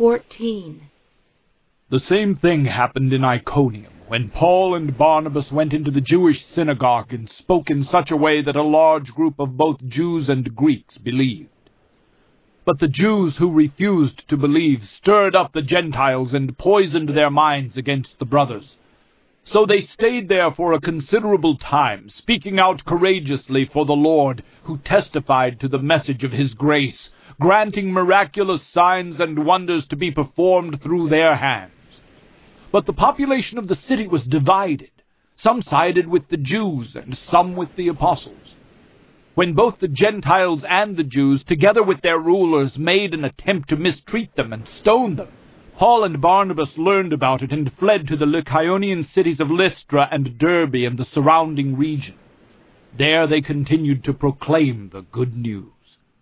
14. The same thing happened in Iconium, when Paul and Barnabas went into the Jewish synagogue and spoke in such a way that a large group of both Jews and Greeks believed. But the Jews who refused to believe stirred up the Gentiles and poisoned their minds against the brothers. So they stayed there for a considerable time, speaking out courageously for the Lord, who testified to the message of his grace, granting miraculous signs and wonders to be performed through their hands. But the population of the city was divided. Some sided with the Jews and some with the apostles. When both the Gentiles and the Jews, together with their rulers, made an attempt to mistreat them and stone them, Paul and Barnabas learned about it and fled to the Lycaonian cities of Lystra and Derbe and the surrounding region. There they continued to proclaim the good news.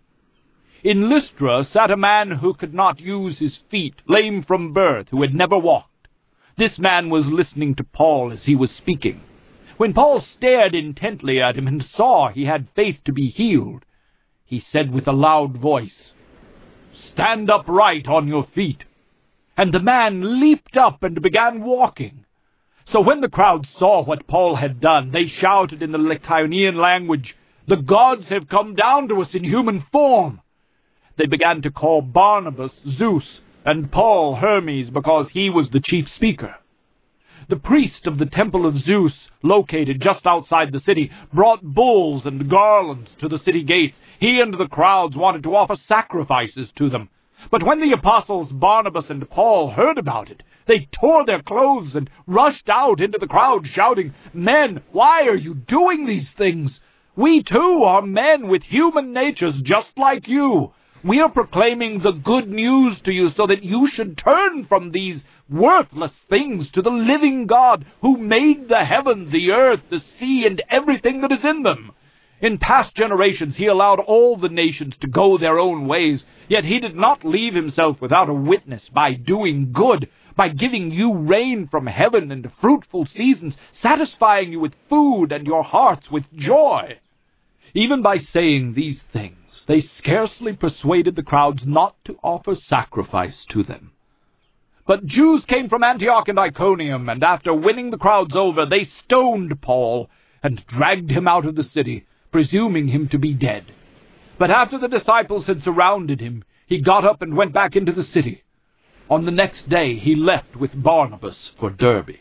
In Lystra sat a man who could not use his feet, lame from birth, who had never walked. This man was listening to Paul as he was speaking. When Paul stared intently at him and saw he had faith to be healed, he said with a loud voice, "Stand upright on your feet." And the man leaped up and began walking. So when the crowd saw what Paul had done, they shouted in the Lycaonian language, "The gods have come down to us in human form." They began to call Barnabas Zeus and Paul Hermes because he was the chief speaker. The priest of the temple of Zeus, located just outside the city, brought bulls and garlands to the city gates. He and the crowds wanted to offer sacrifices to them. But when the apostles Barnabas and Paul heard about it, they tore their clothes and rushed out into the crowd, shouting, "Men, why are you doing these things? We too are men with human natures just like you. We are proclaiming the good news to you so that you should turn from these worthless things to the living God who made the heaven, the earth, the sea, and everything that is in them. In past generations he allowed all the nations to go their own ways, yet he did not leave himself without a witness by doing good, by giving you rain from heaven and fruitful seasons, satisfying you with food and your hearts with joy." Even by saying these things, they scarcely persuaded the crowds not to offer sacrifice to them. But Jews came from Antioch and Iconium, and after winning the crowds over, they stoned Paul and dragged him out of the city, presuming him to be dead. But after the disciples had surrounded him, he got up and went back into the city. On the next day he left with Barnabas for Derbe.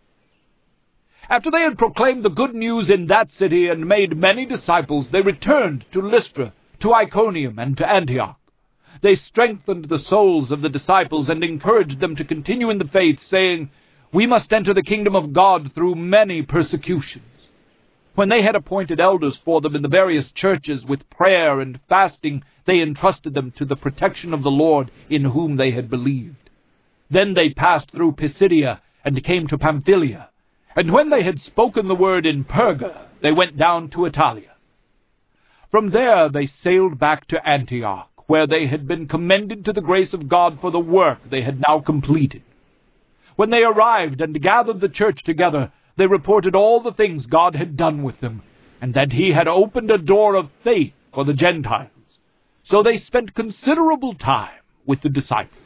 After they had proclaimed the good news in that city and made many disciples, they returned to Lystra, to Iconium, and to Antioch. They strengthened the souls of the disciples and encouraged them to continue in the faith, saying, "We must enter the kingdom of God through many persecutions." When they had appointed elders for them in the various churches with prayer and fasting, they entrusted them to the protection of the Lord in whom they had believed. Then they passed through Pisidia and came to Pamphylia. And when they had spoken the word in Perga, they went down to Italia. From there they sailed back to Antioch, where they had been commended to the grace of God for the work they had now completed. When they arrived and gathered the church together, they reported all the things God had done with them, and that he had opened a door of faith for the Gentiles. So they spent considerable time with the disciples.